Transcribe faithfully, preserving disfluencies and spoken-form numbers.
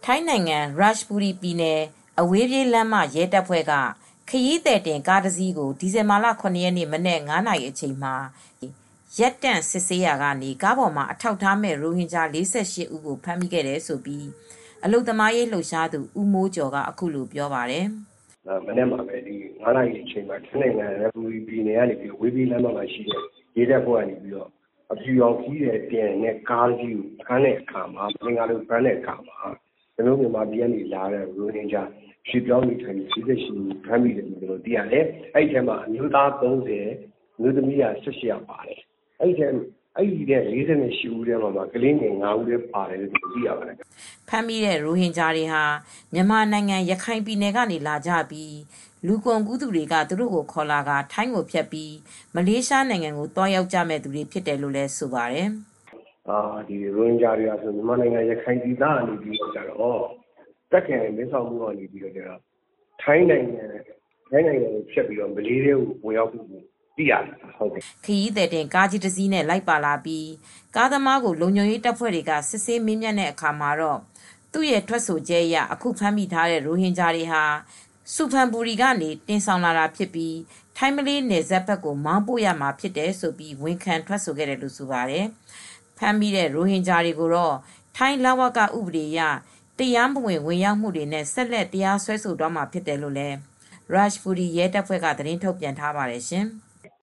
ထိုင်းနိုင်ငံ Ratchaburi ပြည်နယ်အဝေးပြေးလမ်းမရဲတပ်ဖွဲ့ကခရီးသည်တင်ကားတစ်စီးကိုဒီဇင်ဘာလ ၇ ရက်နေ့မနက်ငါးနာရီအချိန်မှာရပ်တန့်စစ်ဆေးရာကနေကားပေါ်မှာအထောက်အထားမဲ့ရိုဟင်ဂျာ ၄၈ ဦးကိုဖမ်းမိခဲ့တယ်လို့အလုပ်သမားရေးလှုပ်ရှားသူဦးမိုးကျော်ကအခုလိုပြောပါတယ်။မနေ့မှာပဲဒီငါးနာရီအချိန်မှာထိုင်းနိုင်ငံရပူရီပြည်နယ်ကနေပြီးဝေးပြေးလမ်းမှာရှိတဲ့ရဲတပ်ဖွဲ့ကနေပြီးတော့အဖြူရောင်ကြီးတဲ့တင်တဲ့ကားကြီးကိုဖမ်းတဲ့အခါမှာသင်္ကာလို့ဖမ်းတဲ့အခါမှာကျွန်တော်မြန်မာပြည်ကနေလာတဲ့ရိုဟင်ဂျာရွှေပြောင်းနေထိုင်နေစစ်ရှိဖမ်းမိတယ်လို့ကျွန်တော်သိရတယ်။အဲ့ဒီထဲမှာအမျိုးသားသုံးဆယ်အမျိုးသမီးက၁၈ယောက်ပါတယ်။အဲ့ဒီထဲအဲ့ဒီတဲ့၄၈ဦးထဲမှာကလေးငယ်၅ဦးလည်းပါတယ်လို့သိရပါတယ်။ဖမ်းမိတဲ့ရိုဟင်ဂျာတွေဟာမြန်မာနိုင်ငံရခိုင်ပြည်နယ်ကနေလာကြပြီးလူကုန်ကူးသူတွေကသူတို့ကိုခေါ်လာကထိုင်းကိုဖြတ်ပြီးမလေးရှားနိုင်ငံကိုတွားရောက်ကြမဲ့သူတွေဖြစ်တယ်လို့လည်းဆိုပါတယ်။အာဒီရိုဟင်ဂျာတွေကဆိုမြန်မာနိုင်ငံရခိုင်ဒေသကနေပြီးတော့ကြတော့တက်ခင်မင်းဆောင်မှုကနေပြီးတော့ကြတော့ထိုင်းနိုင်ငံထိုင်းနိုင်ငံကိုဖြတ်ပြီးတော့မလေးရှားကိုဝင်ရောက်ဖို့သိရတယ်ဟုတ်ကဲ့ခရီးသည်တင်ကားကြီးတစ်စီးနဲ့လိုက်ပါလာပြီးကားသမားကိုလုံခြုံရေးတပ်ဖွဲ့တွေကစစ်ဆေးမေးမြန်းတဲ့အခါမှာတော့သူ့ရဲ့ထွက်ဆိုချက်အရအခုဖမ်းမိထားတဲ့ရိုဟင်ဂျာတွေဟာစူဖန်ဘူရီကနေတင်ဆောင်လာတာဖြစ်ပြီးထိုင်းမလေးနယ်စပ်ဘက်ကိုမောင်းပို့ရမှာဖြစ်တယ်ဆိုပြီးဝန်ခံထွက်ဆိုခဲ့တယ်လို့ဆိုပါတယ်ဖမ်းမိတဲ့ရိုဟင်ဂျာတွေကိုတော့ထိုင်းလဝကဥပဒေအရတရားမဝင်ဝင်ရောက်မှုတွေနဲ့ဆက်လက်တရားစွဲဆိုသွားမှာဖြစ်တယ်လို့လည်း Ratchaburi ရဲတပ်ဖွဲ့ကသတင်းထုတ်ပြန်ထားပါတယ်ရှင်။